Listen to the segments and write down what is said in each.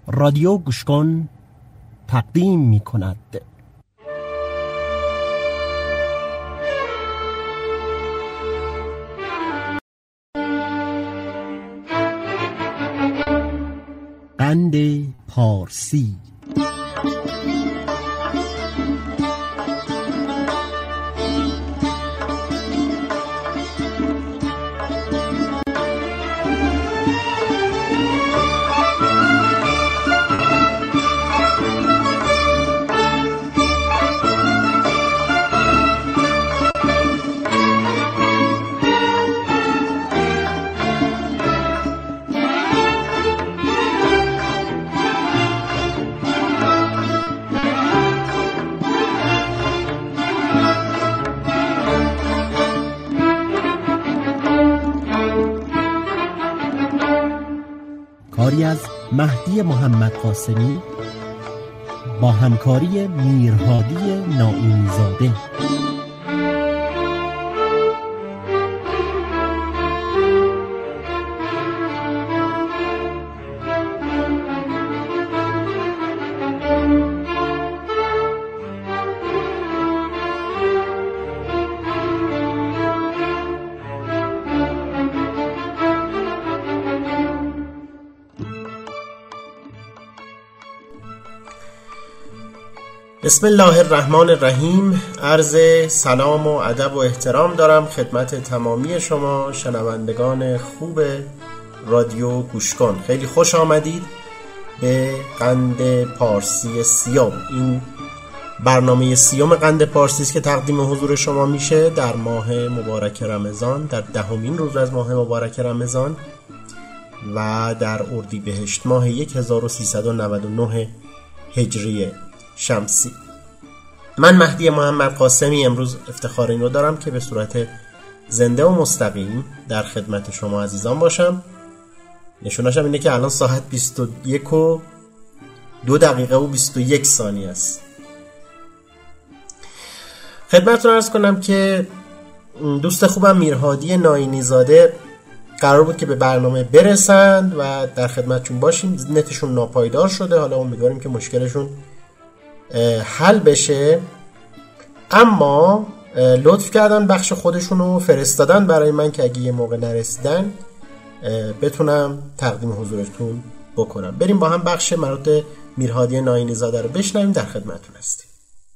رادیو گوش کن تقدیم می کند. قند پارسی. کاری از مهدی محمد قاسمی با همکاری میرهادی نائینی زاده. بسم الله الرحمن الرحیم. عرض سلام و ادب و احترام دارم خدمت تمامی شما شنوندگان خوب رادیو گوش کن. خیلی خوش آمدید به قند پارسی سیوم. این برنامه سیوم قند پارسی است که تقدیم حضور شما میشه در ماه مبارک رمضان، در 10مین روز از ماه مبارک رمضان و در اردیبهشت ماه 1399 هجری شمسی. من مهدی محمد قاسمی امروز افتخار این رو دارم که به صورت زنده و مستقیم در خدمت شما عزیزان باشم. نشوناشم اینه که الان ساعت 21:02 است. خدمتتون عرض کنم که دوست خوبم میرهادی نائینی زاده قرار بود که به برنامه برسند و در خدمتشون باشیم. نتشون ناپایدار شده، حالا امیدواریم که مشکلشون حل بشه، اما لطف کردن بخش خودشونو فرستادن برای من که اگه یه موقع نرسیدن بتونم تقدیم حضورتون بکنم. بریم با هم بخش مربوط میرهادی نائینی زاده رو بشنویم. در خدمتتون هستیم.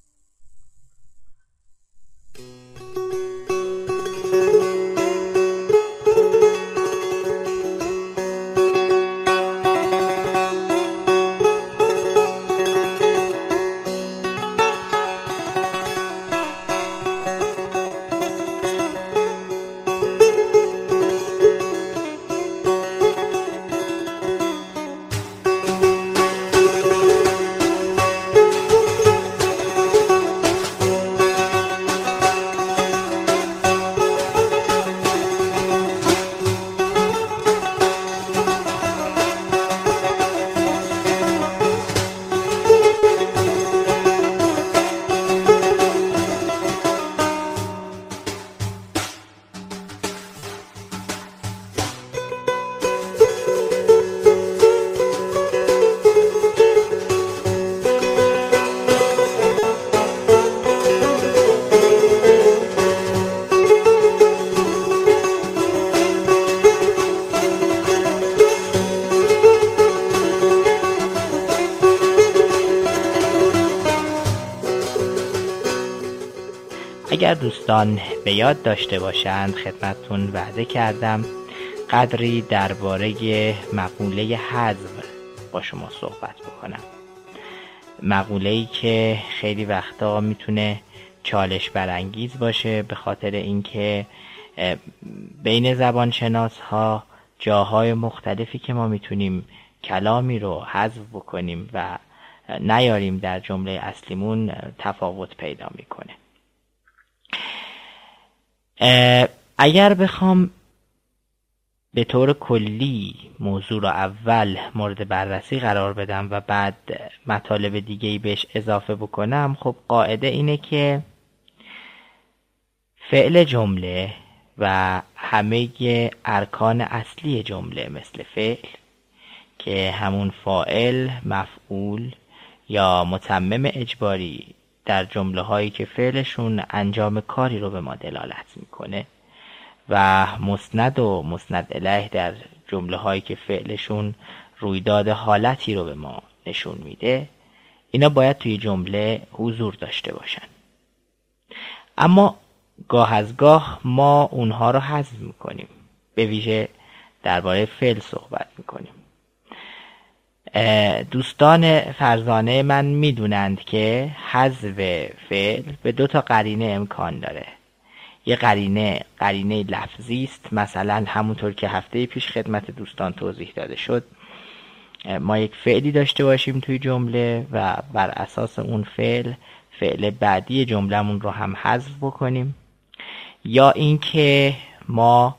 اگر دوستان به یاد داشته باشند خدمتتون وعده کردم قدری درباره مقوله حذف با شما صحبت بکنم. مقوله‌ای که خیلی وقتا میتونه چالش برانگیز باشه به خاطر اینکه بین زبانشناس‌ها جاهای مختلفی که ما میتونیم کلامی رو حذف بکنیم و نیاریم در جمله اصلیمون تفاوت پیدا میکنه. اگر بخوام به طور کلی موضوع رو اول مورد بررسی قرار بدم و بعد مطالب دیگه‌ای بهش اضافه بکنم، خب قاعده اینه که فعل جمله و همه ارکان اصلی جمله مثل فعل که همون فاعل، مفعول یا متمم اجباری در جمله هایی که فعلشون انجام کاری رو به ما دلالت میکنه و مسند و مسند الیه در جمله هایی که فعلشون رویداد حالتی رو به ما نشون میده، اینا باید توی جمله حضور داشته باشن. اما گاه از گاه ما اونها رو حذف میکنیم، به ویژه درباره فعل صحبت میکنیم. دوستان فرزانه من میدونند که حذف فعل به 2 قرینه امکان داره. یه قرینه لفظی است، مثلا همونطور که هفته پیش خدمت دوستان توضیح داده شد، ما یک فعلی داشته باشیم توی جمله و بر اساس اون فعل بعدی جمله‌مون رو هم حذف بکنیم، یا اینکه ما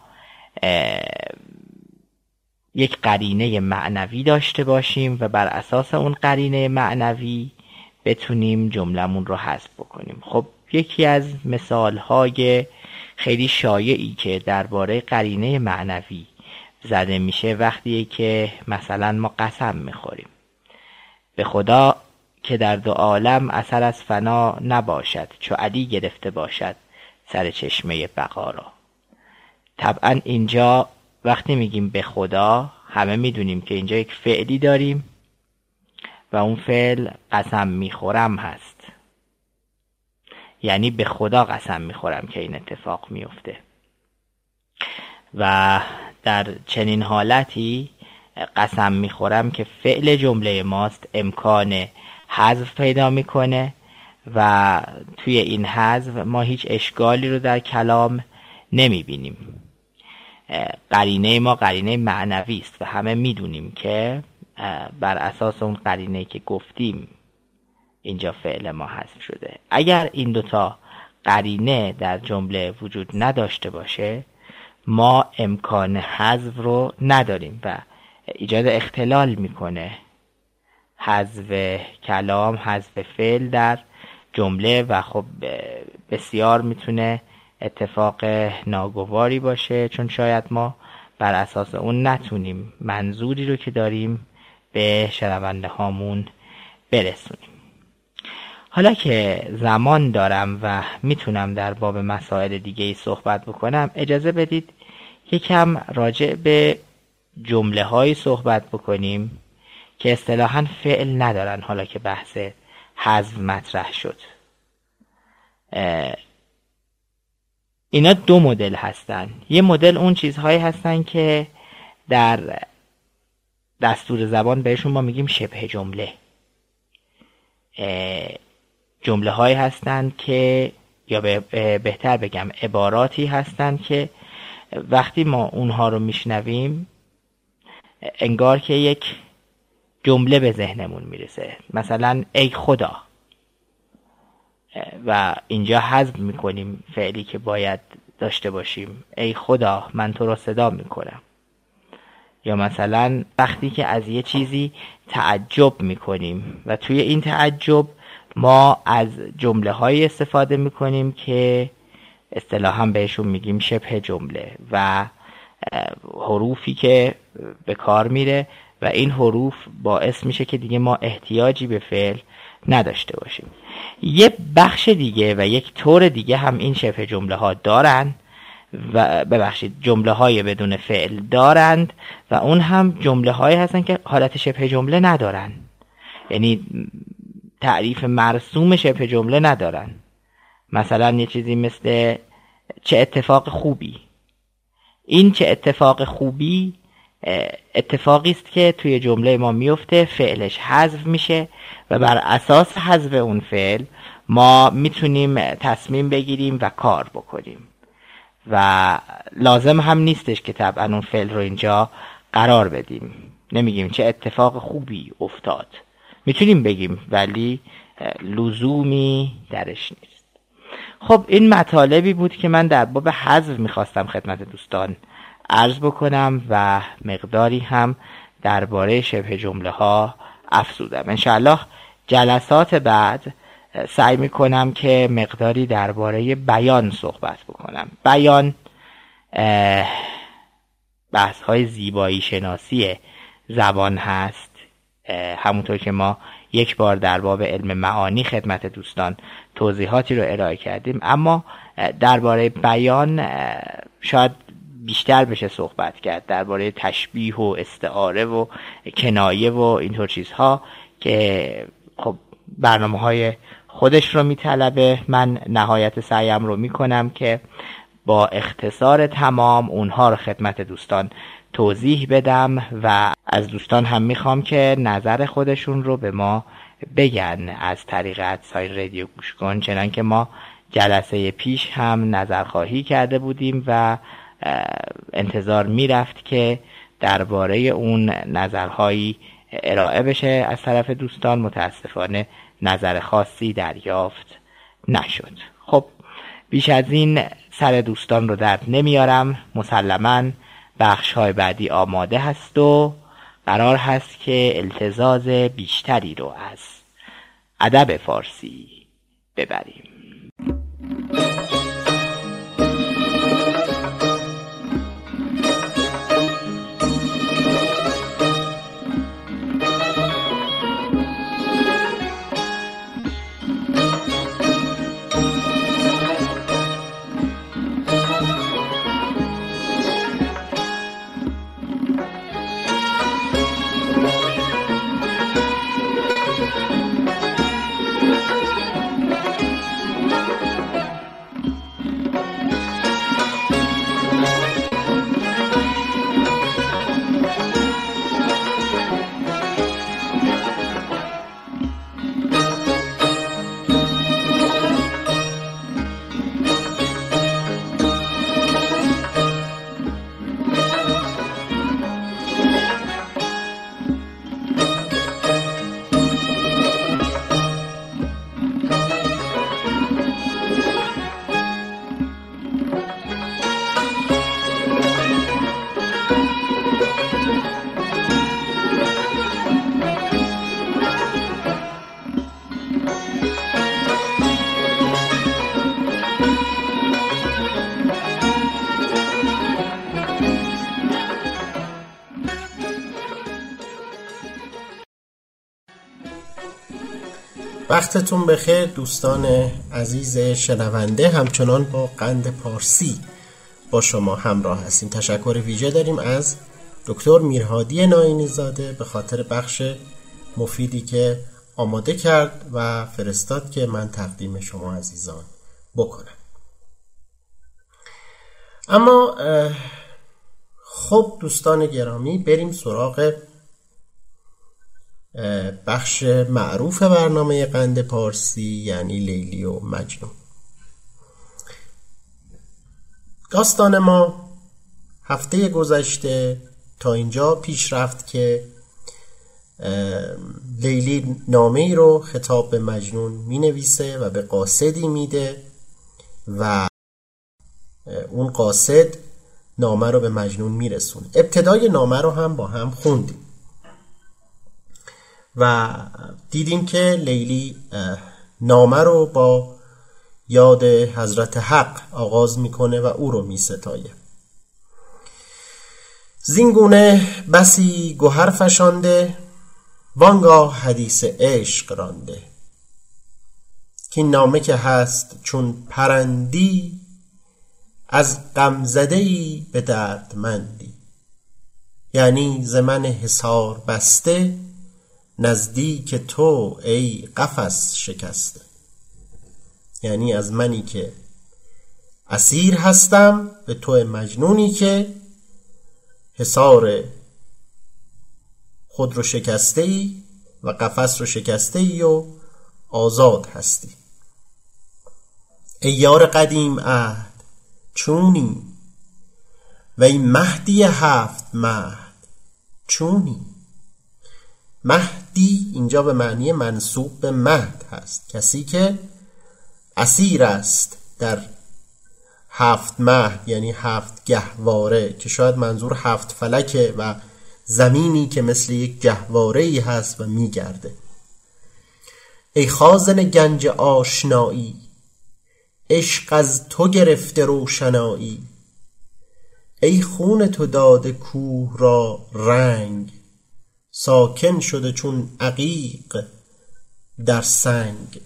یک قرینه معنوی داشته باشیم و بر اساس اون قرینه معنوی بتونیم جمله‌مون رو حذف بکنیم. خب یکی از مثال‌های خیلی شایعی که درباره قرینه معنوی زده میشه وقتیه که مثلا ما قسم میخوریم به خدا که در 2 عالم اثر از فنا نباشد، چو علی گرفته باشد سر چشمه بقا را. طبعا اینجا وقتی میگیم به خدا، همه میدونیم که اینجا یک فعلی داریم و اون فعل قسم میخورم هست، یعنی به خدا قسم میخورم که این اتفاق میفته. و در چنین حالتی قسم میخورم که فعل جمله ماست امکان حذف پیدا میکنه و توی این حذف ما هیچ اشکالی رو در کلام نمیبینیم. قرینه ما قرینه معنوی است و همه میدونیم که بر اساس اون قرینه که گفتیم اینجا فعل ما حذف شده. اگر این 2 قرینه در جمله وجود نداشته باشه، ما امکان حذف رو نداریم و ایجاد اختلال میکنه حذف کلام، حذف فعل در جمله و خب بسیار میتونه اتفاق ناگواری باشه، چون شاید ما بر اساس اون نتونیم منظوری رو که داریم به شنونده هامون برسونیم. حالا که زمان دارم و میتونم در باب مسائل دیگه ای صحبت بکنم، اجازه بدید یکم راجع به جمله هایی صحبت بکنیم که اصطلاحاً فعل ندارن. حالا که بحث حذف مطرح شد، اینا 2 مدل هستن. یه مدل اون چیزهایی هستن که در دستور زبان بهشون ما میگیم شبه جمله. جمله هایی هستن که، یا بهتر بگم عباراتی هستن که وقتی ما اونها رو میشنویم انگار که یک جمله به ذهنمون میرسه. مثلا ای خدا، و اینجا حذف میکنیم فعلی که باید داشته باشیم، ای خدا من تو رو صدا میکنم. یا مثلا وقتی که از یه چیزی تعجب میکنیم و توی این تعجب ما از جمله های استفاده میکنیم که اصطلاحاً بهشون میگیم شبه جمله و حروفی که به کار میره و این حروف باعث میشه که دیگه ما احتیاجی به فعل نداشته باشیم. یه بخش دیگه و یک طور دیگه هم این شبه جمله ها دارن و جمله های بدون فعل دارند و اون هم جمله هایی هستن که حالت شبه جمله ندارن، یعنی تعریف مرسوم شبه جمله ندارن. مثلا یه چیزی مثل چه اتفاق خوبی. این چه اتفاق خوبی اتفاقی است که توی جمله ما میفته، فعلش حذف میشه و بر اساس حذف اون فعل ما میتونیم تصمیم بگیریم و کار بکنیم و لازم هم نیستش که طبعا اون فعل رو اینجا قرار بدیم. نمیگیم چه اتفاق خوبی افتاد، میتونیم بگیم ولی لزومی درش نیست. خب این مطالبی بود که من در باب حذف میخواستم خدمت دوستان عرض بکنم و مقداری هم درباره شبه جمله ها افزودم. انشاءالله جلسات بعد سعی میکنم که مقداری درباره بیان صحبت بکنم. بیان بحث های زیبایی شناسی زبان هست. همونطور که ما یک بار در باب علم معانی خدمت دوستان توضیحاتی رو ارائه کردیم، اما درباره بیان شاید بیشتر بشه صحبت کرد، درباره تشبیه و استعاره و کنایه و اینطور چیزها که خب برنامه‌های خودش رو میطلبه. من نهایت سعیم رو میکنم که با اختصار تمام اونها رو خدمت دوستان توضیح بدم و از دوستان هم میخوام که نظر خودشون رو به ما بگن از طریق ادساین رادیو گوش کن، چنان که ما جلسه پیش هم نظرخواهی کرده بودیم و انتظار میرفت که درباره اون نظرهایی ارائه بشه از طرف دوستان. متاسفانه نظر خاصی دریافت نشد. خب بیش از این سر دوستان رو درد نمیارم. مسلماً بخش‌های بعدی آماده هست و قرار هست که التزاز بیشتری رو از ادب فارسی ببریم. وقتتون بخیر دوستان عزیز شنونده. همچنان با قند پارسی با شما همراه هستیم. تشکر ویژه داریم از دکتر میرهادی ناینی زاده به خاطر بخش مفیدی که آماده کرد و فرستاد که من تقدیم شما عزیزان بکنم. اما خب دوستان گرامی، بریم سراغ بخش معروف برنامه قند پارسی، یعنی لیلی و مجنون. داستان ما هفته گذشته تا اینجا پیش رفت که لیلی نامه‌ای رو خطاب به مجنون می نویسه و به قاصدی میده و اون قاصد نامه رو به مجنون میرسونه. ابتدای نامه رو هم با هم خوندیم و دیدیم که لیلی نامه رو با یاد حضرت حق آغاز میکنه و او رو میستایه. زینگونه بسی گوهر فشانده، وانگاه حدیث عشق رانده. که این نامه که هست چون پرندی، از غمزده‌ای به دردمندی. یعنی ز من حصار بسته، نزدیک تو ای قفس شکسته. یعنی از منی که اسیر هستم به تو مجنونی که حصار خود رو شکسته ای و قفس رو شکسته ای و آزاد هستی. ای یار قدیم عهد چونی، و ای مهدی هفت مهد چونی. مهدی اینجا به معنی منسوب به مهد هست، کسی که اسیر است در هفت مهد، یعنی هفت گهواره، که شاید منظور هفت فلکه و زمینی که مثل یک گهواره‌ای هست و میگرده. ای خازن گنج آشنایی، عشق از تو گرفته روشنایی. ای خون تو داده کوه را رنگ، ساکن شده چون عقیق در سنگ.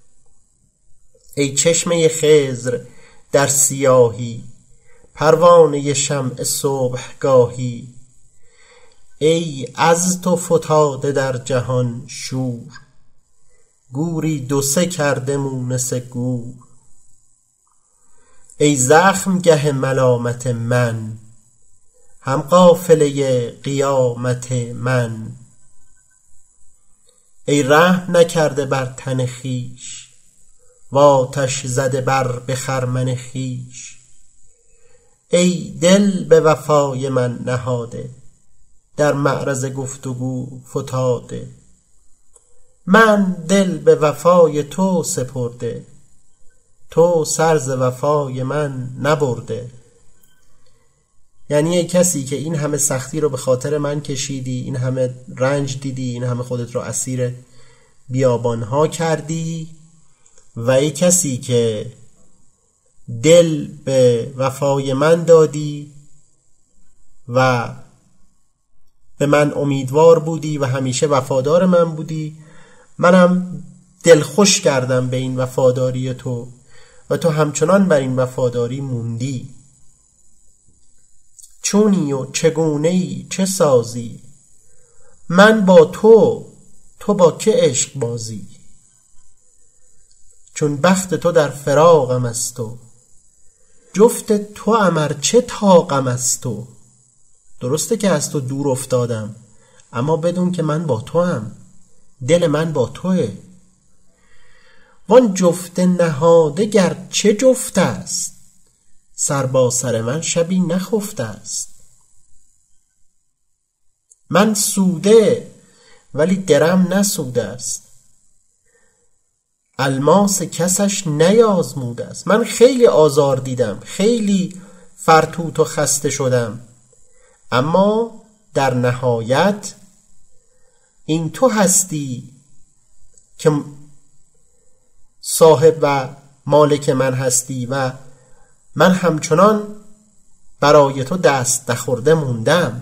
ای چشمه خضر در سیاهی، پروانه شمع صبحگاهی. ای از تو فتاده در جهان شور، گوری دو سه کرده مونس گور. ای زخم گه ملامت من، هم قافله قیامت من. ای رحم نکرده بر تن خویش، و آتش زده به خرمن خویش. ای دل به وفای من نهاده، در معرض گفتگو فتاده. من دل به وفای تو سپرده، تو سر ز وفای من نبرده. یعنی ای کسی که این همه سختی رو به خاطر من کشیدی، این همه رنج دیدی، این همه خودت رو اسیر بیابانها کردی، و ای کسی که دل به وفای من دادی و به من امیدوار بودی و همیشه وفادار من بودی، منم دل خوش کردم به این وفاداری تو و تو همچنان بر این وفاداری موندی. چونی و چگونه‌ای چه سازی، من با تو، تو با که عشق بازی. چون بخت تو در فراقم است و جفت تو امر چه طاقم است تو. درسته که از تو دور افتادم، اما بدون که من با تو هم، دل من با توه. وان جفت نهاده گر چه جفت است، سر با سر من شبی نخفته است. من سوده ولی درم نسوده است، الماس کسش نیازموده است. من خیلی آزار دیدم، خیلی فرتوت و خسته شدم، اما در نهایت این تو هستی که صاحب و مالک من هستی و من همچنان برای تو دست نخورده موندم.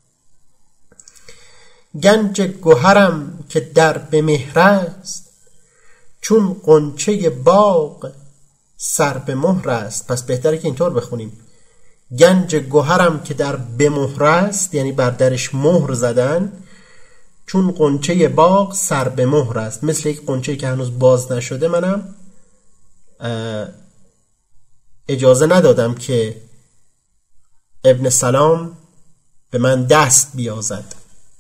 گنج گوهرم که در به مهر است، چون غنچه باغ سر به مهر است. پس بهتره که اینطور بخونیم: گنج گوهرم که در به مهر است، یعنی بر درش مهر زدن، چون غنچه باغ سر به مهر است. مثل یک غنچه که هنوز باز نشده، منم اجازه ندادم که ابن سلام به من دست بیازد.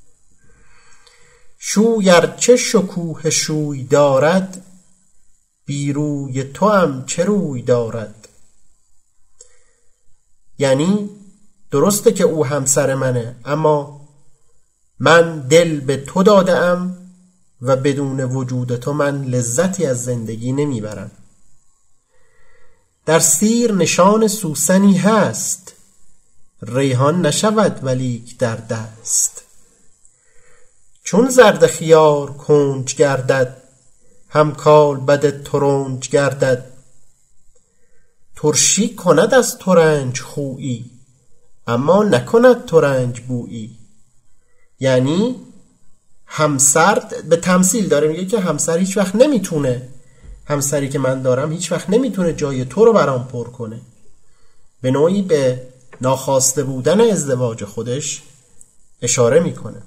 شوی ارچه شکوه شوی دارد، بیروی تو هم چه روی دارد. یعنی درسته که او همسر منه، اما من دل به تو دادم و بدون وجود تو من لذتی از زندگی نمیبرم. در سیر نشان سوسنی هست، ریحان نشود ولیک در دست. چون زرد خیار کنج گردد، هم کالبد ترنج گردد. ترشی کند از ترنج خویی، اما نکند ترنج بویی. یعنی همسر به تمثیل داره میگه که همسر هیچ وقت نمیتونه، همسری که من دارم هیچ وقت نمیتونه جای تو رو برام پر کنه. به نوعی به ناخواسته بودن ازدواج خودش اشاره میکنه.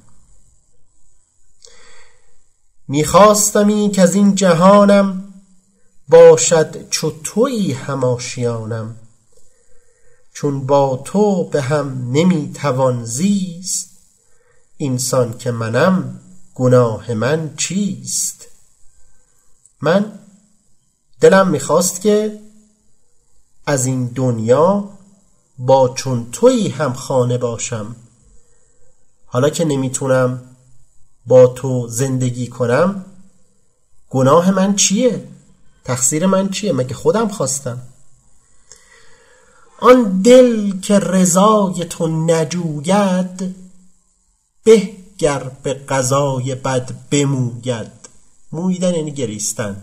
میخواستمی که از این جهانم، باشد چو تویی هم آشیانم. چون با تو به هم نمیتوان زیست، اینسان که منم گناه من چیست. من دلم میخواست که از این دنیا با چون تویی هم خانه باشم. حالا که نمیتونم با تو زندگی کنم، گناه من چیه؟ تقصیر من چیه؟ مگه خودم خواستم؟ آن دل که رضای تو نجوید، به گر به قضای بد بموید. مویدن یعنی گریستن.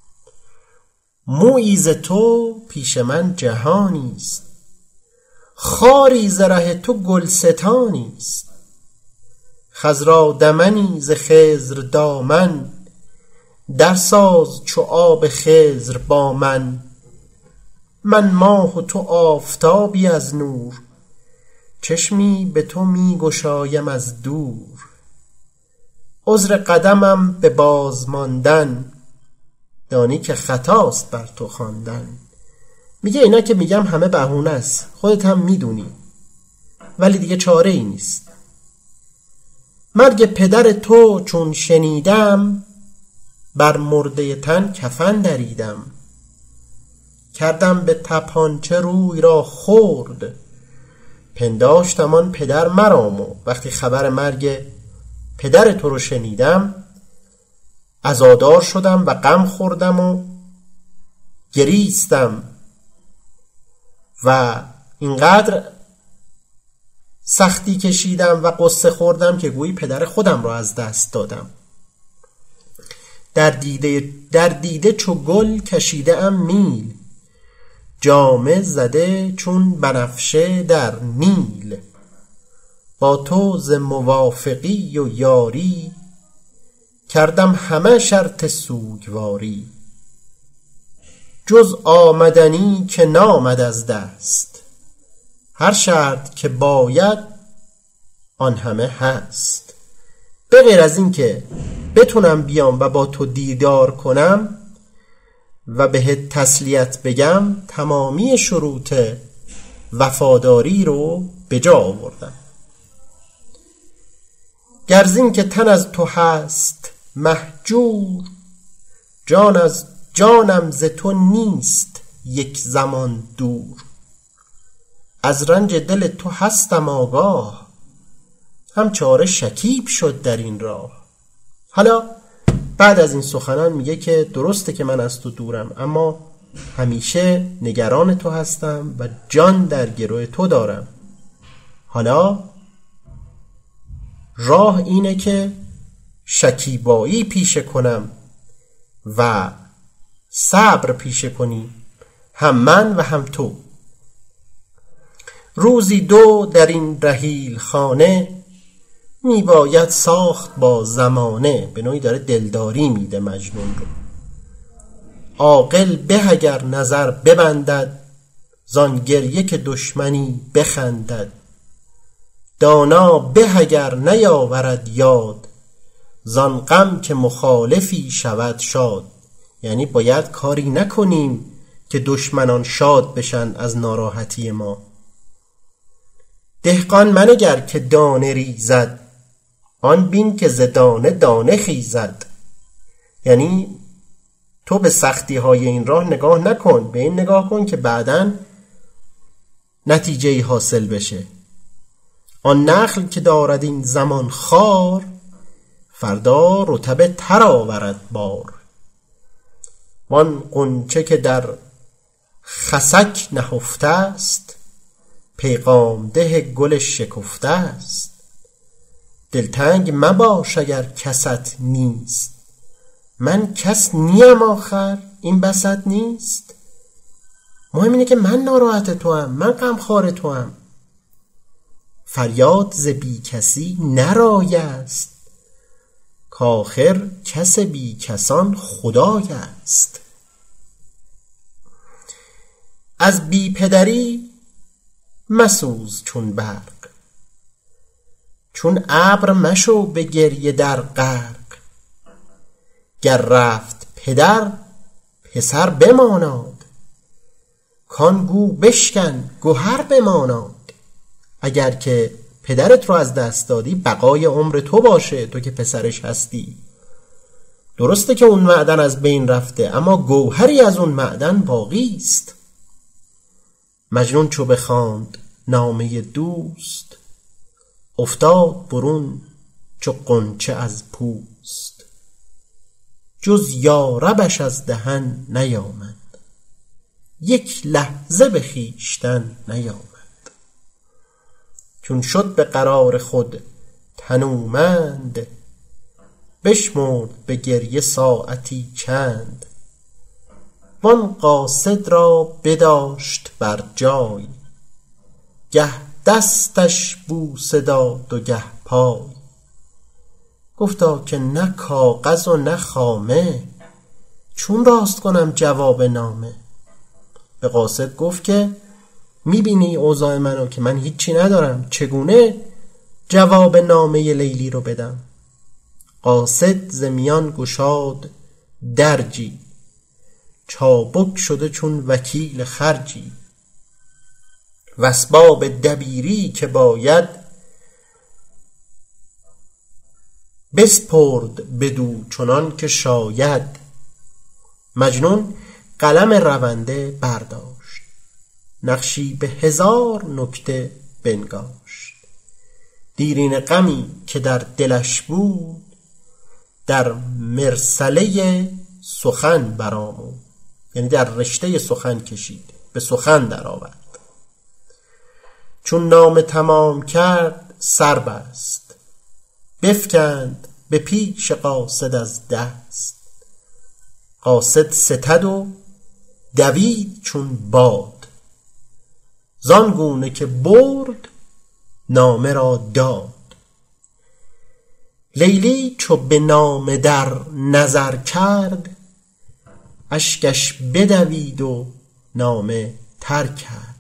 مویی ز تو پیش من جهانیست، خاری ز ره تو گلستانیست. خضرا دمنی ز خضر دامن، در ساز چو آب خضر با من. من ماه و تو آفتابی از نور، چشمی به تو می گشایم از دور. عذر قدمم به باز ماندن، دانی که خطاست بر تو خواندن. میگه اینا که میگم همه بهونه است، خودت هم میدونی، ولی دیگه چاره ای نیست. مرگ پدر تو چون شنیدم، بر مرده تن کفن دریدم. کردم به تپانچه روی را خرد، پنداشتم آن پدر مرام. و وقتی خبر مرگ پدر تو رو شنیدم، عزادار شدم و غم خوردم و گریستم و اینقدر سختی کشیدم و قصه خوردم که گویی پدر خودم را از دست دادم. در دیده چو گل کشیده ام میل، جامه زده چون بنفشه در نیل. با تو ز موافقی و یاری، کردم همه شرط سوگواری. جز آمدنی که نامد از دست، هر شرط که باید آن همه هست. به غیر از این که بتونم بیام و با تو دیدار کنم و بهت تسلیت بگم، تمامی شروط وفاداری رو به جا آوردم. گرزین که تن از تو هست مهجور، جان از جانم ز تو نیست یک زمان دور. از رنج دل تو هستم آگاه، هم چاره شکیب شد در این راه. حالا بعد از این سخنان میگه که درسته که من از تو دورم، اما همیشه نگران تو هستم و جان در گروه تو دارم. حالا راه اینه که شکیبایی پیشه کنم و صبر پیشه کنی، هم من و هم تو. روزی دو در این رحیل خانه، می باید ساخت با زمانه. به نوعی داره دلداری میده مجنون رو. عاقل به اگر نظر ببندد، زان گریه که دشمنی بخندد. دانا به اگر نیاورد یاد، زان غم که مخالفی شود شاد. یعنی باید کاری نکنیم که دشمنان شاد بشن از ناراحتی ما. دهقان منگر که دانه ریزد، آن بین که ز دانه دانه خیزد. یعنی تو به سختی های این راه نگاه نکن، به این نگاه کن که بعداً نتیجه حاصل بشه. آن نخل که دارد این زمان خار، فردا رطب تر آورد بار. وان غنچه که در خسک نهفته است، پیغام ده گل شکفته است. دلتنگ مباش اگر کست نیست، من کس نیم آخر این بسط نیست. مهم اینه که من ناراحت تو هم، من غمخوار تو هم. فریاد ز بی کسی نرای است، کآخر کس بی کسان خدای است. از بی پدری مسوز چون برق، چون ابر مشو به گریه در غرق. گر رفت پدر پسر بماناد، کان گو بشکن گهر بماناد. اگر که پدرت رو از دست دادی، بقای عمر تو باشه، تو که پسرش هستی. درسته که اون معدن از بین رفته، اما گوهری از اون معدن باقی است. مجنون چو بخواند نامه دوست، افتاد برون چو غنچه از پوست. جز یاربش از دهن نیامد، یک لحظه به خویشتن نیامد. چون شد به قرار خود تنومند، بشمرد به گریه ساعتی چند. وان قاصد را بداشت بر جای، گه دستش بوسه داد و گه پای. گفتا که نه کاغذ و نه خامه، چون راست کنم جواب نامه. به قاصد گفت که میبینی اوضاع منو که من هیچی ندارم، چگونه جواب نامه لیلی رو بدم؟ قاصد زمیان گشاد درجی، چابک شده چون وکیل خرجی. و اسباب دبیری که باید، بسپرد بدو چنان که شاید. مجنون قلم رونده برداشت، نقشی به 1000 نکته بنگاشت. دیرین غمی که در دلش بود، در مرسله سخن برآمد. یعنی در رشته سخن کشید، به سخن در آورد. چون نامه تمام کرد سر بست، بفکند به پیش قاصد از دست. قاصد ستد و دوید چون باد، زانگونه که برد نامه را داد. لیلی چو به نامه در نظر کرد، اشکش بدوید و نامه ترک کرد.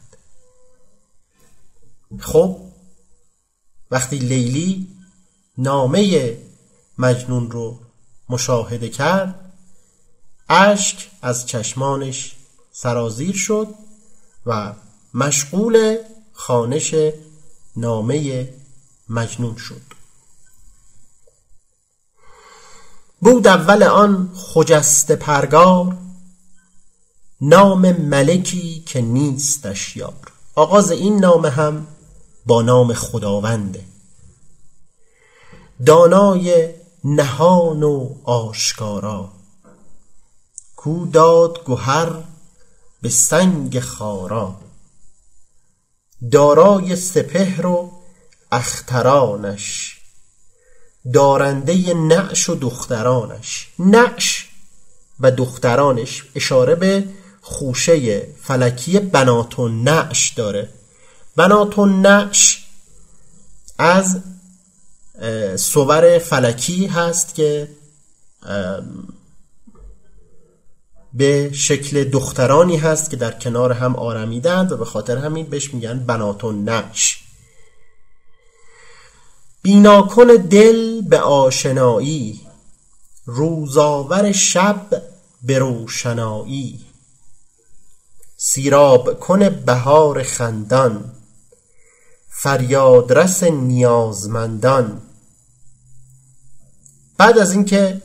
خب وقتی لیلی نامه مجنون رو مشاهده کرد، اشک از چشمانش سرازیر شد و مشغول خوانش نامه مجنون شد. بود اول آن خجسته پرگار، نام ملکی که نیستش یار. آغاز این نامه هم با نام خداونده، دانای نهان و آشکارا. کو داد گوهر به سنگ خارا، دارای سپهر و اخترانش. دارنده نعش و دخترانش. نعش و دخترانش اشاره به خوشه فلکی بنات النعش داره. بنات النعش از صور فلکی هست که به شکل دخترانی هست که در کنار هم آرمیدند و به خاطر همین بهش میگن بنات النعش. بینا کن دل به آشنایی، روزآور شب به روشنایی. سیراب کن بهار خندان، فریادرس نیازمندان. بعد از اینکه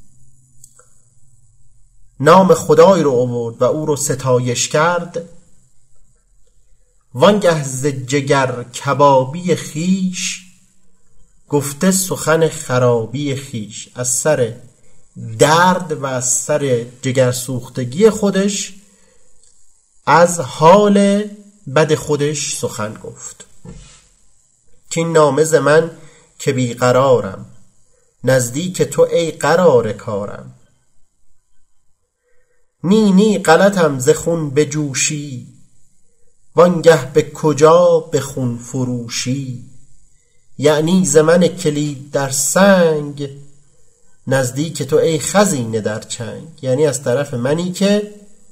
نام خدای رو آورد و او رو ستایش کرد، وانگه ز جگر کبابی خیش، گفته سخن خرابی خیش. از سر درد و از سر جگر سوختگی خودش، از حال بد خودش سخن گفت. که این نامه ز من که بیقرارم، نزدیک تو ای قرار کارم. نی نی غلطم ز خون بجوشی، وانگه به کجا به خون فروشی. یعنی ز من کلید در سنگ، نزدیک تو ای خزینه در چنگ. یعنی از طرف منی که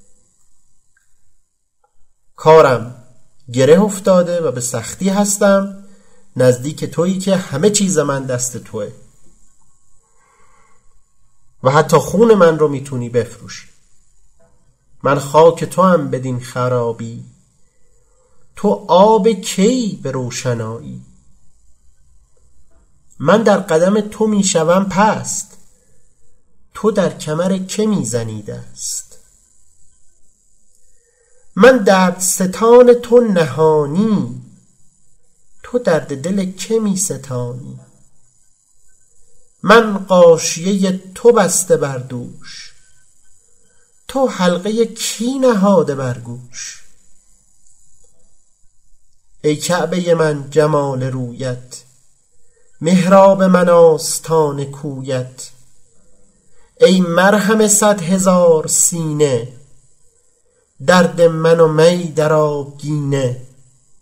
کارم گره افتاده و به سختی هستم، نزدیک تویی که همه چیز من دست توه و حتی خون من رو میتونی بفروشی. من خاک تو هم بدین خرابی، تو آب کی به روشنایی. من در قدم تو میشوم پست، تو در کمر که میزنی دست. من درد ستان تو نهانی، تو درد دل که می ستانی. من غاشیه تو بسته بر دوش، تو حلقه کی نهاده بر گوش. ای کعبه من جمال رویت، محراب من آستان کویت. ای مرهم 100,000 سینه، درد من و می در آبگینه.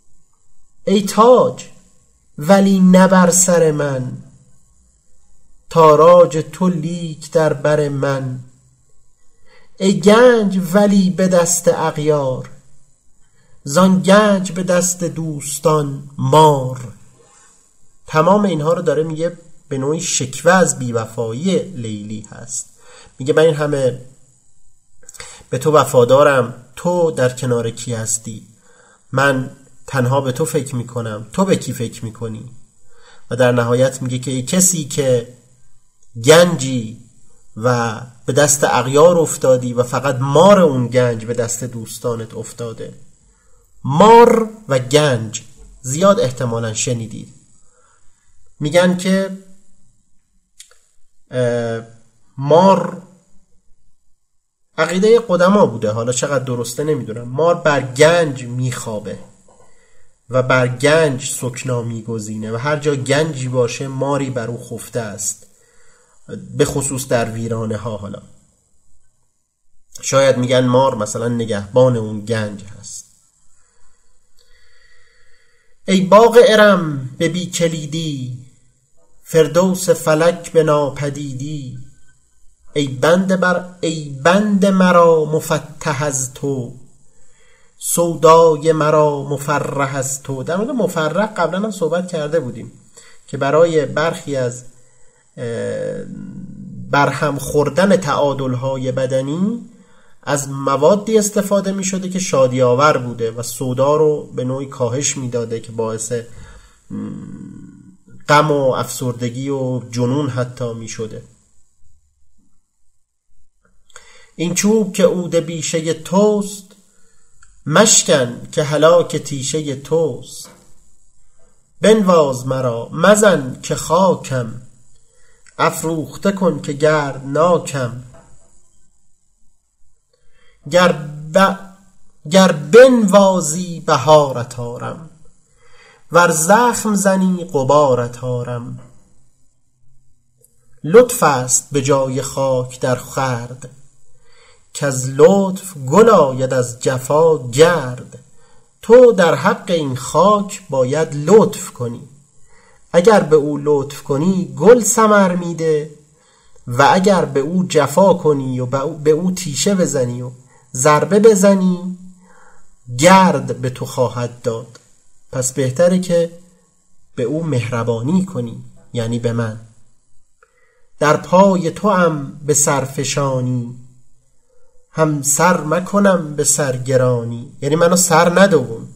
ای تاج ولی نه بر سر من، تاراج تو لیک در بر من. ای گنج ولی به دست اغیار، زان گنج به دست دوستان مار. تمام اینها رو داره میگه، به نوعی شکوه از بیوفایی لیلی هست. میگه من این همه به تو وفادارم، تو در کنار کی هستی؟ من تنها به تو فکر میکنم، تو به کی فکر میکنی؟ و در نهایت میگه که ای کسی که گنجی و به دست اغیار افتادی و فقط مار اون گنج به دست دوستانت افتاده. مار و گنج زیاد احتمالاً شنیدید. میگن که مار عقیده قدما بوده، حالا چقدر درسته نمیدونم، مار بر گنج میخوابه و بر گنج سکنا میگزینه و هر جا گنجی باشه ماری بر او خفته است، به خصوص در ویرانه ها. حالا شاید میگن مار مثلا نگهبان اون گنج هست. ای باغ ارم به بی کلیدی، فردوس فلک به ناپدیدی. ای بند مرا مفتح از تو، سودای مرا مفرح از تو. در مورد مفرح قبلا هم صحبت کرده بودیم که برای برخی از برهم خوردن تعادل‌های بدنی از موادی استفاده می شده که شادی آور بوده و سودا رو به نوعی کاهش می داده که باعث غم و افسردگی و جنون حتی می شده. این چوب که عود بیشه توست، مشکن که هلاک تیشه توست. بنواز مرا مزن که خاکم، افروخته کن که گردناکم. گر بنوازی بهارت آرم، ور زخم زنی غبارت آرم. لطف است به جای خاک در خورد، که از لطف گل آید از جفا گرد. تو در حق این خاک باید لطف کنی، اگر به او لطف کنی گل ثمر میده و اگر به او جفا کنی و به او تیشه بزنی و ضربه بزنی گرد به تو خواهد داد. پس بهتره که به او مهربانی کنی، یعنی به من. در پای تو هم به سرفشانی، هم سر مکنم به سرگرانی. یعنی منو سر ندون.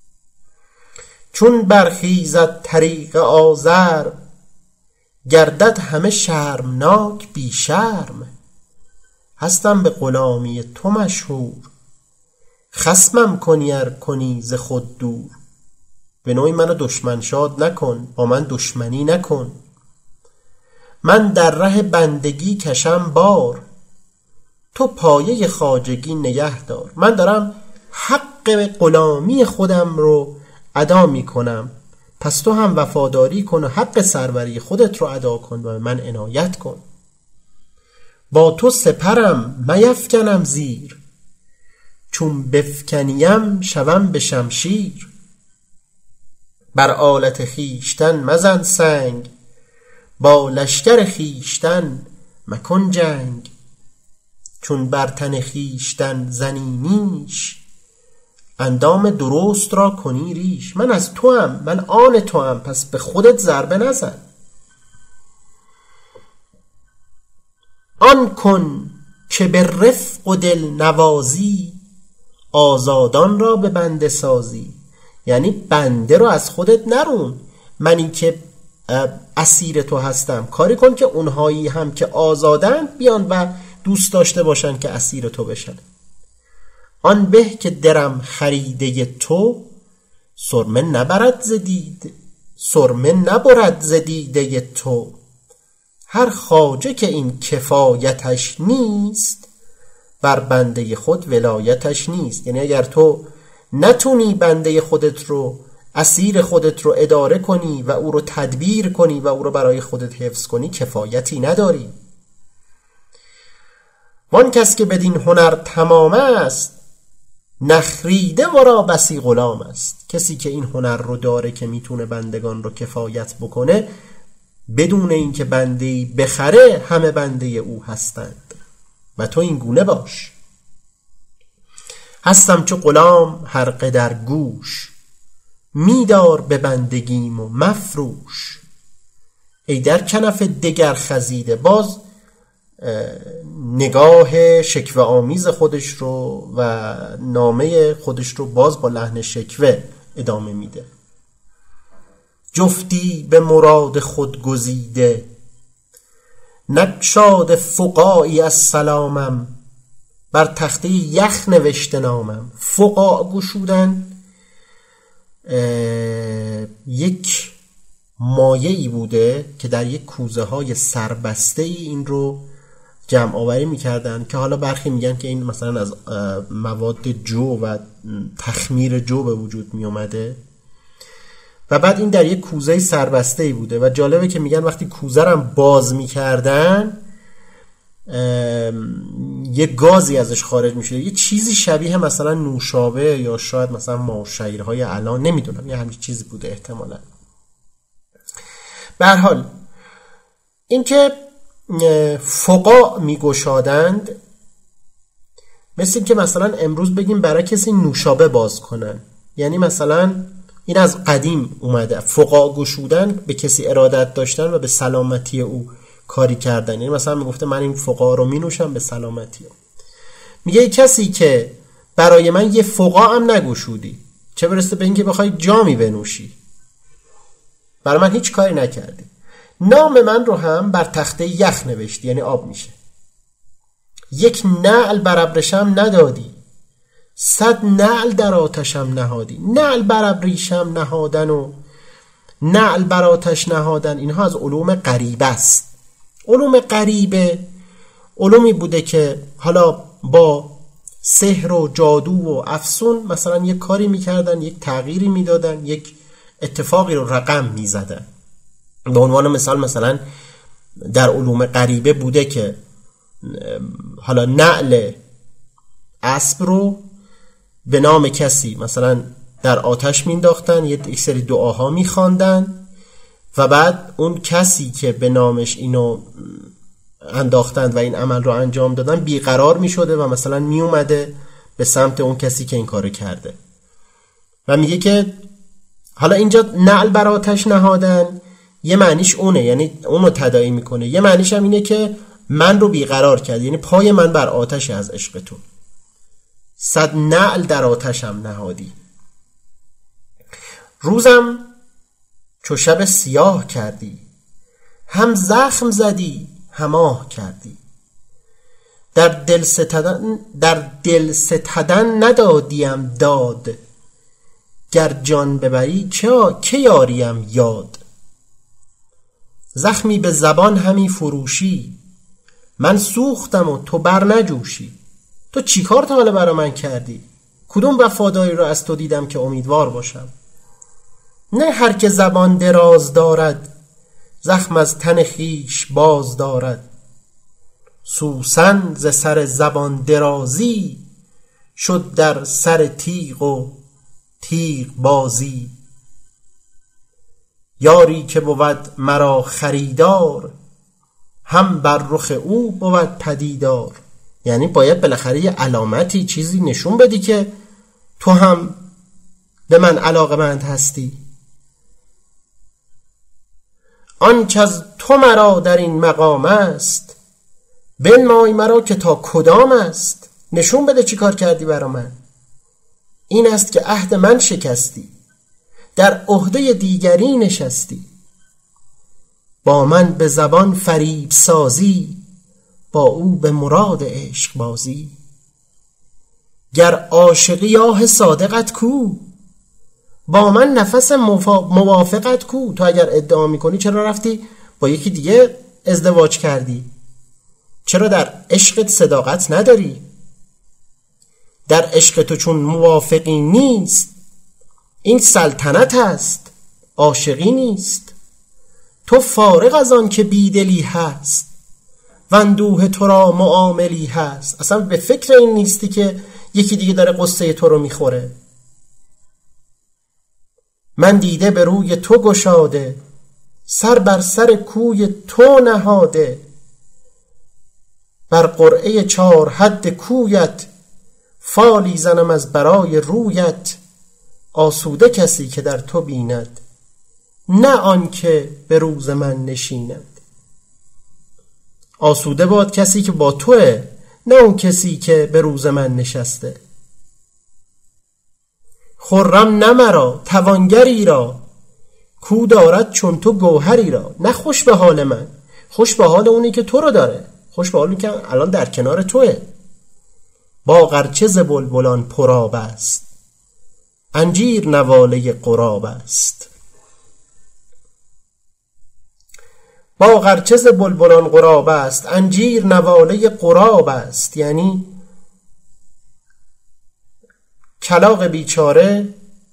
چون برخیزد طریق آزر، گردد همه شرمناک بی شرم. هستم به غلامی تو مشهور، خصمم کنی ار کنی ز خود دور. به نوعی منو دشمن شاد نکن، با من دشمنی نکن. من در ره بندگی کشم بار، تو پایه خواجگی نگه دار. من دارم حق غلامی خودم رو ادا می کنم، پس تو هم وفاداری کن و حق سروری خودت رو ادا کن و به من عنایت کن. با تو سپرم میفکنم زیر، چون بفکنیم شوم به شمشیر. بر آلت خیشتن مزن سنگ، با لشکر خیشتن مکن جنگ. چون بر تن خیشتن زنی نیش، اندام درست را کنی ریش. من از تو هم، من آن تو هم، پس به خودت ضربه نزن. آن کن که به رفق و دل نوازی، آزادان را به بنده سازی. یعنی بنده رو از خودت نرون. منی که اسیر تو هستم، کاری کن که اونهایی هم که آزادن بیان و دوست داشته باشن که اسیر تو بشن. آن به که درم خریده تو، سرمه نبرد ز دیده تو. هر خواجه که این کفایتش نیست، بر بنده خود ولایتش نیست. یعنی اگر تو نتونی بنده خودت رو، اسیر خودت رو اداره کنی و او رو تدبیر کنی و او رو برای خودت حفظ کنی، کفایتی نداری. وان کس که بدین هنر تمام است، نخریده ورا بسی غلام است. کسی که این هنر رو داره که میتونه بندگان رو کفایت بکنه، بدون اینکه بنده‌ای بخره همه بنده او هستند و تو این گونه باش. هستم چو غلام حلقه در گوش، میدار به بندگیم و مفروش. ای در کنف دگر خزیده، باز نگاه شکوه آمیز خودش رو و نامه خودش رو باز با لحن شکوه ادامه میده. جفتی به مراد خود گزیده، نگشاد فقاعی از سلامم. بر تخته یخ نوشته نامم. فقاع گشودن یک مایه‌ای بوده که در یک کوزه های سربسته ای این رو جمع آوری میکردن، که حالا برخی میگن که این مثلا از مواد جو و تخمیر جو به وجود می اومده و بعد این در یک کوزه سربسته ای بوده و جالبه که میگن وقتی کوزه رو باز میکردن یک گازی ازش خارج میشه، یه چیزی شبیه مثلا نوشابه یا شاید مثلا ماه‌شیرهای الان، نمیدونم، یه همچین چیزی بوده احتمالاً. به هر حال اینکه فقاع میگشادند مثل که مثلا امروز بگیم برای کسی نوشابه باز کنن، یعنی مثلا این از قدیم اومده. فقاع گشودن به کسی ارادت داشتن و به سلامتی او کاری کردن، یعنی مثلا میگفته من این فقاع رو می نوشم به سلامتی او. میگه کسی که برای من یه فقاع هم نگشودی، چه برسه به اینکه بخوای جامی بنوشی، برای من هیچ کاری نکردی. نام من رو هم بر تخته یخ نوشتی، یعنی آب میشه. یک نعل بر ابریشم ندادی، 100 نعل در آتشم نهادی. نعل بر ابریشم نهادن و نعل بر آتش نهادن، اینها از علوم غریبه است. علوم غریبه علومی بوده که حالا با سحر و جادو و افسون مثلا یک کاری میکردن، یک تغییری میدادن، یک اتفاقی رو رقم میزدن. به عنوان مثلا در علوم غریبه بوده که حالا نعل اسب رو به نام کسی مثلا در آتش مینداختن، یک سری دعاها میخواندن و بعد اون کسی که به نامش اینو انداختند و این عمل رو انجام دادن بیقرار میشده و مثلا میومده به سمت اون کسی که این کارو کرده و میگه که حالا اینجا نعل بر آتش نهادن یه معنیش اونه، یعنی اونو تداعی میکنه. یه معنیش هم اینه که من رو بیقرار کرد، یعنی پای من بر آتش از عشق تو. 100 نعل در آتشم نهادی. روزم چو شب سیاه کردی، هم زخم زدی هم آه کردی. در دل ستدن ندادیم داد، گر جان ببری که یاریم یاد. زخمی به زبان همی فروشی، من سوختم و تو بر نجوشی. تو چی کار تا حالا برا من کردی؟ کدوم وفاداری رو از تو دیدم که امیدوار باشم؟ نه هر که زبان دراز دارد، زخم از تن خیش باز دارد. سوسن ز سر زبان درازی، شد در سر تیغ و تیغ بازی. یاری که بود مرا خریدار، هم بر رخ او بود پدیدار. یعنی باید بالاخره یه علامتی چیزی نشون بدی که تو هم به من علاقه‌مند هستی. آنچه از تو مرا در این مقام است، بنمای مرا که تا کدام است. نشون بده چی کار کردی برا من. این است که عهد من شکستی، در عهده دیگری نشستی. با من به زبان فریب سازی، با او به مراد عشق بازی. گر عاشقی آه صادقت کو، با من نفس موافقت کو. تو اگر ادعا میکنی چرا رفتی با یکی دیگه ازدواج کردی؟ چرا در عشقت صداقت نداری؟ در عشق تو چون موافقی نیست، این سلطنت است عاشقی نیست. تو فارغ از آن که بیدلی هست، و اندوه تو را معاملی هست. اصلا به فکر این نیستی که یکی دیگه داره قصه تو رو میخوره. من دیده به روی تو گشاده، سر بر سر کوی تو نهاده، بر قرعه 4 حد کویت، فالی زنم از برای رویت. آسوده کسی که در تو بیند، نه آن که به روز من نشیند. آسوده باد کسی که با توه، نه اون کسی که به روز من نشسته. خرم نه مرا توانگری را، کو دارد چون تو گوهری را. نه خوش به حال من، خوش به حال اونی که تو رو داره، خوش به حالی که الان در کنار توه. باغ ارچه ز بلبلان پرآب است، انجیر نواله غراب است. باغ ارچه ز بلبلان غراب است، انجیر نواله غراب است. یعنی کلاغ بیچاره،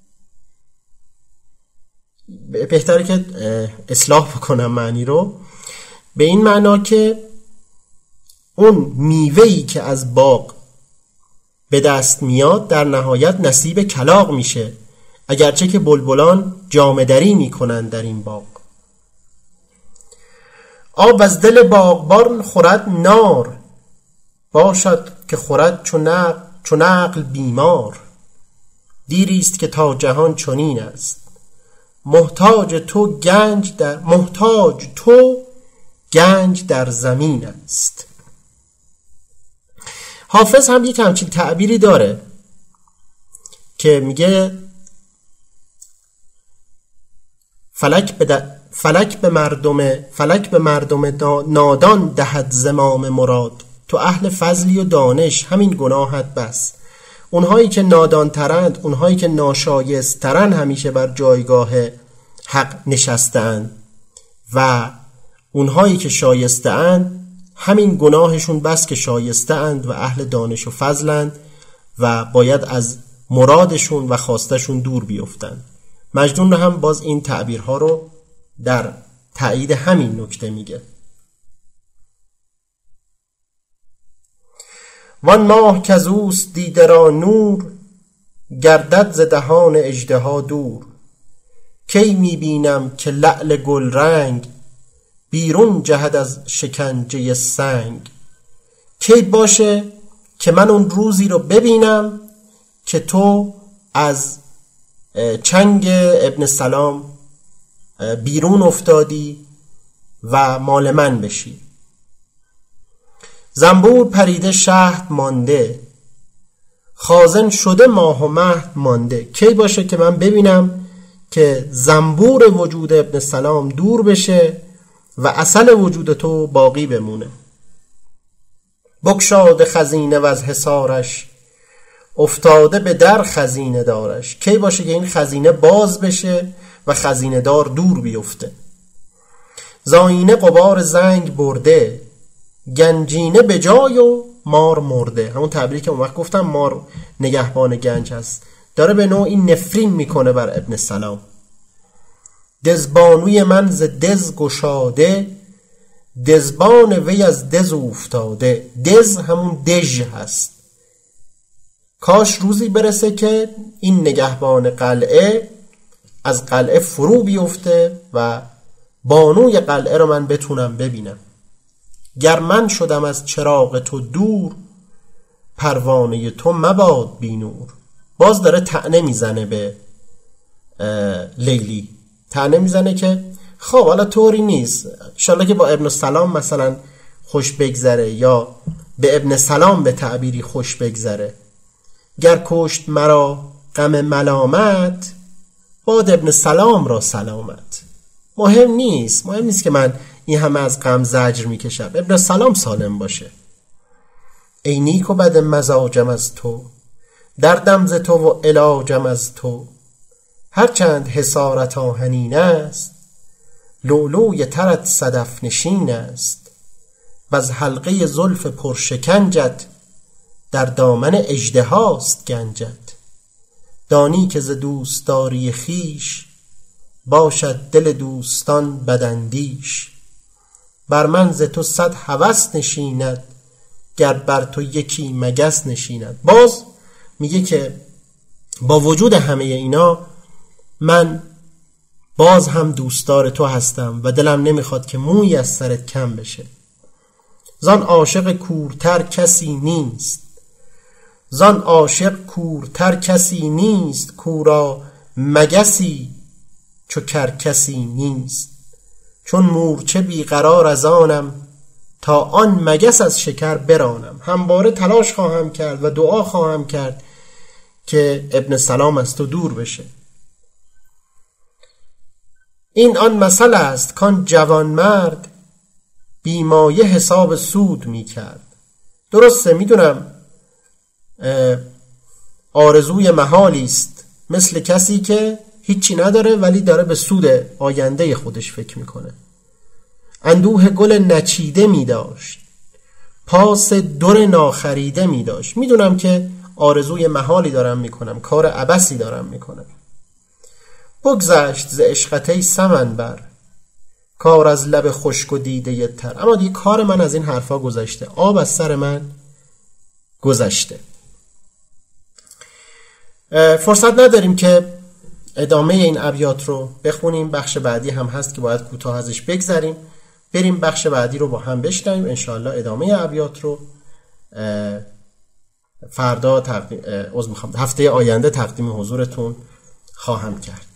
بهتره که اصلاح بکنم معنی رو، به این معنا که اون میوه‌ای که از باغ به دست میاد در نهایت نصیب کلاغ میشه، اگرچه که بلبلان جامه‌دری میکنن در این باغ. آب از دل باغبان خورد نار، باشد که خورد چون عقل بیمار. دیریست که تا جهان چنین است، محتاج تو گنج در زمین است. حافظ هم یک همچین تعبیری داره که میگه فلک به مردم نادان دهد زمام مراد. تو اهل فضلی و دانش، همین گناهت بس. اونهایی که نادان ترند، اونهایی که ناشایست ترند، همیشه بر جایگاه حق نشستند و اونهایی که شایسته اند، همین گناهشون بس که شایسته اند و اهل دانش و فضلند و باید از مرادشون و خواستشون دور بیفتند. مجنون رو هم باز این تعبیرها رو در تایید همین نکته میگه. وان ماه کزوست دیده را نور، گردد ز دهان اژدها دور. کی میبینم که لعل گل رنگ، بیرون جهد از شکنجه سنگ. کی باشه که من اون روزی رو ببینم که تو از چنگ ابن سلام بیرون افتادی و مال من بشی. زنبور پریده شهد مانده، خازن شده ماه و مهد مانده. کی باشه که من ببینم که زنبور وجود ابن سلام دور بشه و اصل وجود تو باقی بمونه. بگشاده خزینه و از حصارش، افتاده به در خزینه دارش. کی باشه که این خزینه باز بشه و خزینه دار دور بیفته. زاینه قبار زنگ برده، گنجینه به جای و مار مرده. همون تعبیری که اون وقت گفتم مار نگهبان گنج هست، داره به نوعی نفرین میکنه بر ابن سلام. دزبانوی من ز دز گشاده، دزبان وی از دز افتاده. دز همون دژ هست. کاش روزی برسه که این نگهبان قلعه از قلعه فرو بیفته و بانوی قلعه رو من بتونم ببینم. گر من شدم از چراغ تو دور، پروانه تو مباد بی نور. باز داره طعنه میزنه به لیلی، طعنه میزنه که خب حالا طوری نیست، انشالله که با ابن سلام مثلا خوش بگذره یا به ابن سلام به تعبیری خوش بگذره. گر کشت مرا غم ملامت، باد ابن سلام را سلامت. مهم نیست که من این همه از غم زجر میکشم، ابن سلام سالم باشه. ای نیک و بد مزاجم از تو، دردم ز تو و علاجم از تو. هرچند حسارت آهنین است، لؤلؤی ترت صدف نشین است. وز حلقه زلف پرشکنجت، در دامن اژدهاست گنجت. دانی که ز دوستداری خویش، باشد دل دوستان بداندیش. بر من ز تو 100 هوس نشیند، گر بر تو یکی مگس نشیند. باز میگه که با وجود همه اینا من باز هم دوستدار تو هستم و دلم نمیخواد که مویی از سرت کم بشه. زان عاشق کورتر کسی نیست، زان عاشق کورتر کسی نیست، کورا مگسی چو کرکسی نیست. چون مورچه بیقرار از آنم، تا آن مگس از شکر برانم. همواره تلاش خواهم کرد و دعا خواهم کرد که ابن سلام از تو دور بشه. این آن مسئله است کان جوان مرد، بیمایه حساب سود می کرد. درسته، میدونم آرزوی محالی است، مثل کسی که هیچی نداره ولی داره به سود آینده خودش فکر میکنه. اندوه گل نچیده می داشت، پاس در ناخریده می داشت. میدونم که آرزوی محالی دارم میکنم، کار عبثی دارم میکنم. بگذشت ز عشقتای سمن بر، کار از لب خشک و دیده تر. اما دیگه کار من از این حرفا گذشته، آب از سر من گذشته. فرصت نداریم که ادامه این ابیات رو بخونیم، بخش بعدی هم هست که باید کوتاه ازش بگذریم. بریم بخش بعدی رو با هم بشنویم. انشاءالله ادامه ابیات رو فردا هفته آینده تقدیم حضورتون خواهم کرد.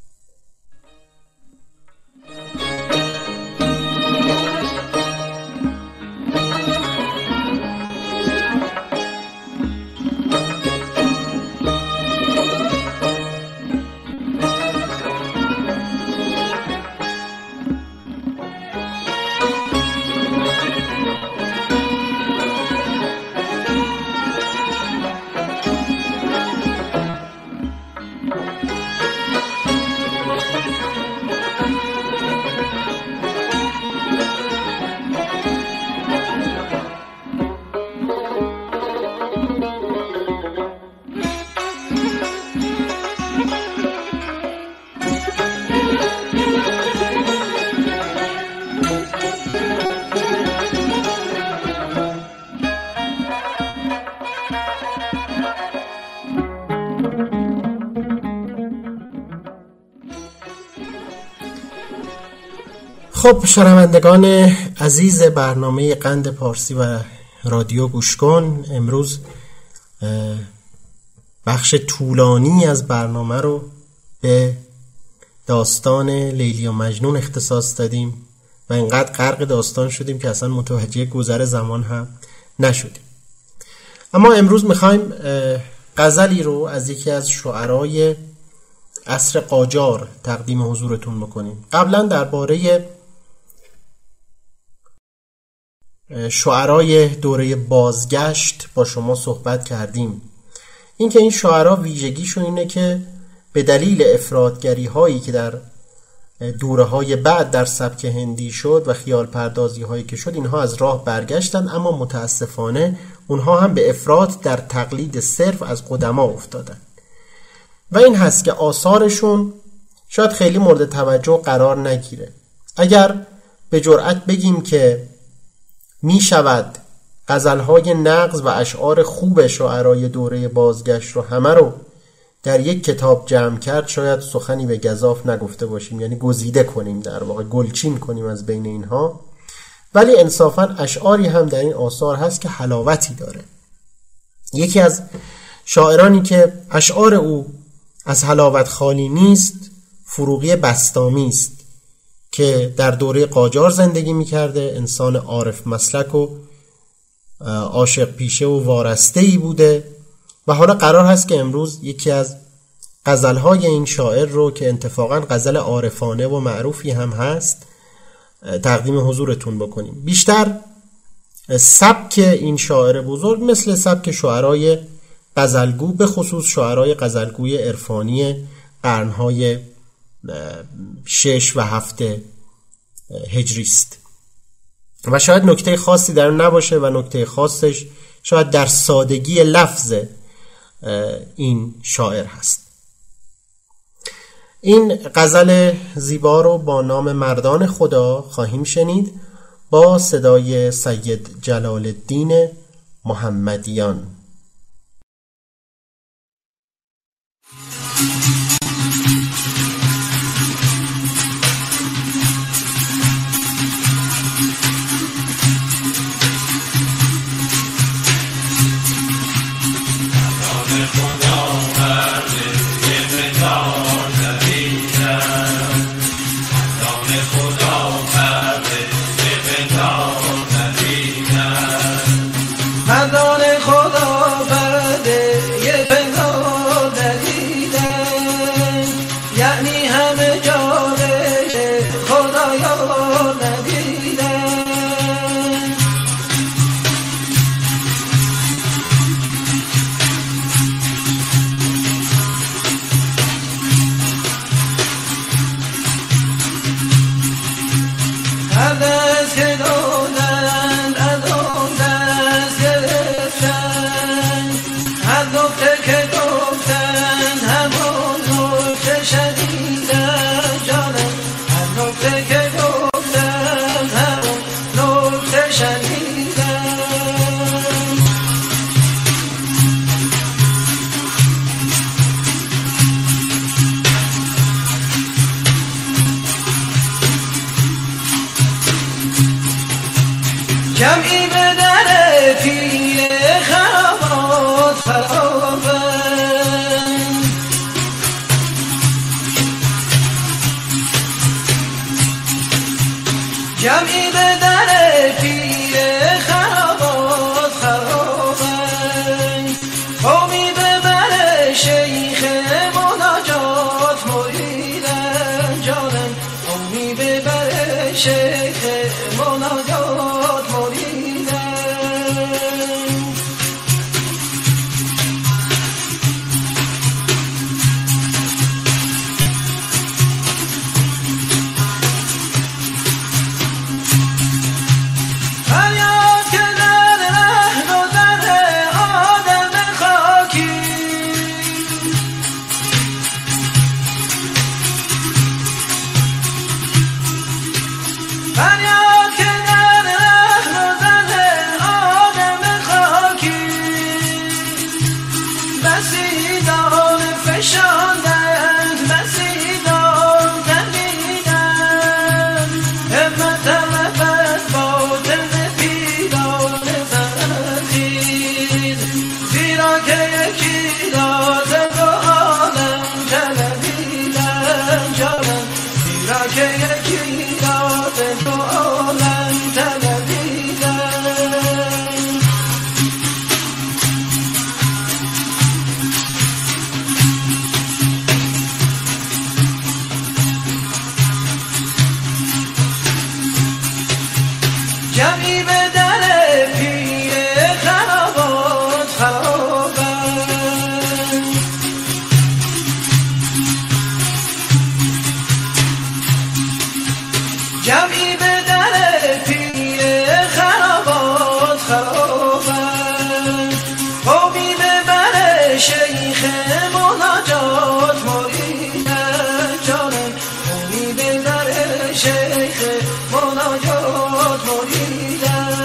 خب شنوندگان عزیز برنامه قند پارسی و رادیو گوش کن، امروز بخش طولانی از برنامه رو به داستان لیلی و مجنون اختصاص دادیم و اینقدر غرق داستان شدیم که اصلا متوجه گذر زمان هم نشدیم. اما امروز میخوایم غزلی رو از یکی از شعرای عصر قاجار تقدیم حضورتون بکنیم. قبلا درباره شعرای دوره بازگشت با شما صحبت کردیم. اینکه این شعرا ویژگیشون اینه که به دلیل افراطگری هایی که در دوره های بعد در سبک هندی شد و خیال پردازی هایی که شد، اینها از راه برگشتن، اما متاسفانه اونها هم به افراط در تقلید صرف از قدما افتادن و این هست که آثارشون شاید خیلی مورد توجه قرار نگیره. اگر به جرأت بگیم که می شود غزلهای نغز و اشعار خوب شاعرای دوره بازگشت رو همه رو در یک کتاب جمع کرد، شاید سخنی به گزاف نگفته باشیم، یعنی گزیده کنیم، در واقع گلچین کنیم از بین اینها. ولی انصافاً اشعاری هم در این آثار هست که حلاوتی داره. یکی از شاعرانی که اشعار او از حلاوت خالی نیست فروغی بسطامی است که در دوره قاجار زندگی می‌کرده. انسان عارف مسلک و عاشق پیشه و وارسته‌ای بوده و حالا قرار هست که امروز یکی از غزل‌های این شاعر رو که اتفاقاً غزل عارفانه و معروفی هم هست تقدیم حضورتون بکنیم. بیشتر سبک این شاعر بزرگ مثل سبک شعرای غزلگو، به خصوص شعرای غزلگوی عرفانی قرن‌های 6 و 7 هجری است و شاید نکته خاصی در اون نباشه و نکته خاصش شاید در سادگی لفظ این شاعر هست. این غزل زیبا رو با نام مردان خدا خواهیم شنید با صدای سید جلال الدین محمدیان. مردان خدا بده یه پنهان ندیدن، یعنی همه جانه خدایا ندیدن. هر دست که دادن از اون دست گرفتن، هر نکته که گفتن همون نکته شنیدن جانم، هر نکته که گفتن همون نکته شنیدن. جمعی به در پیر خرابات خرابن، جمعی به در پیر خرابات خرابن، قومی به بر شیخ مناجات مریدن جانم، قومی به بر شیخ مناجات مریدن. فریاد که در رهگذر آدم خاکی، فریاد که در رهگذر آدم خاکی، بسیدان فشاندند بسیدان تنیدند، همت طلبت باطن پیران زرخیز، زیرا که یکی راز دو عالم طلبیدند جانم، زیرا که یکی راز دو عالم طلبیدند. جمعی به در پیر خرابات خرابن، جمعی به در پیر خرابات خرابن، قومی به بر شیخ مناجات مریدن جانم، قومی به بر شیخ مناجات مریدن.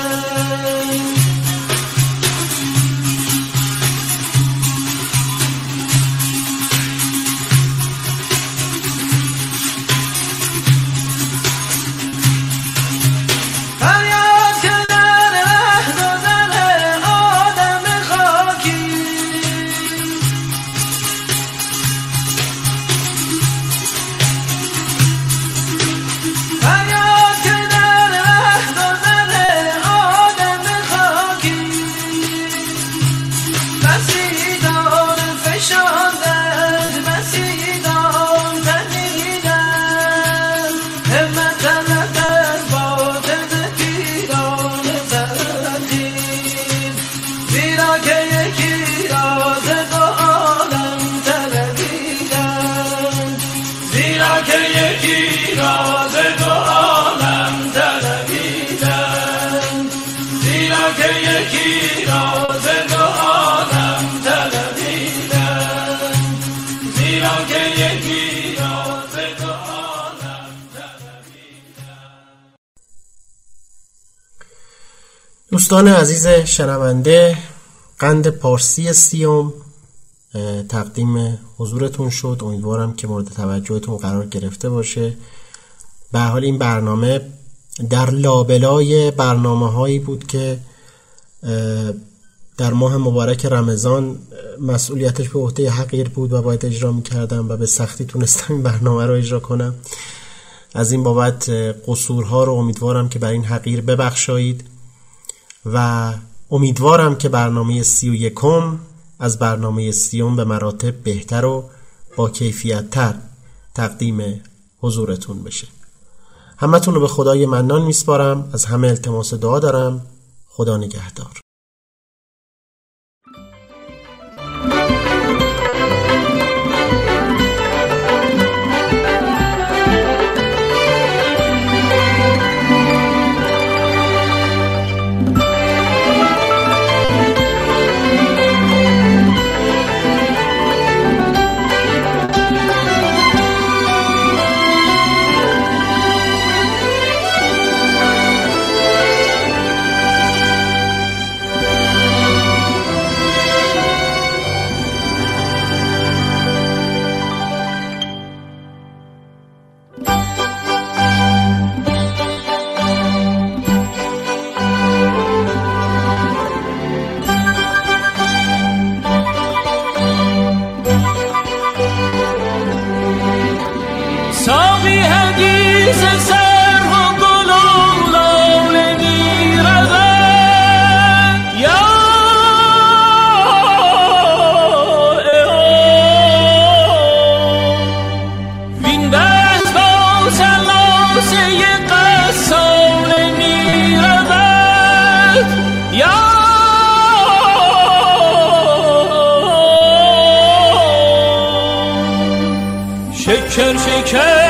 فریاد که در رهگذر آدم خاکی، فریاد که در رهگذر آدم خاکی، بسیدان فشاندند بسیدان تنیدند، همت طلبت باطن پیران زرخیز، زیرا که یکی راز دو عالم طلبیدند، زیرا که یکی راز دو عالم طلبیدند، زیرا که یکی راز دو عالم طلبیدند، زیرا که یکی راز دو عالم طلبیدند. دوستان عزیز شنونده، قند پارسی سیوم تقدیم حضورتون شد. امیدوارم که مورد توجهتون قرار گرفته باشه. به هر حال این برنامه در لابلای برنامه هایی بود که در ماه مبارک رمضان مسئولیتش به عهده حقیر بود و باید اجرا می‌کردم و به سختی تونستم این برنامه رو اجرا کنم. از این بابت قصورها رو امیدوارم که برای این حقیر ببخشایید و امیدوارم که برنامه 31 از برنامه 30 به مراتب بهتر و با کیفیت تر تقدیم حضورتون بشه. همتون رو به خدای منان میسپارم. از همه التماس دعا دارم. خدا نگهدار. شکر شکر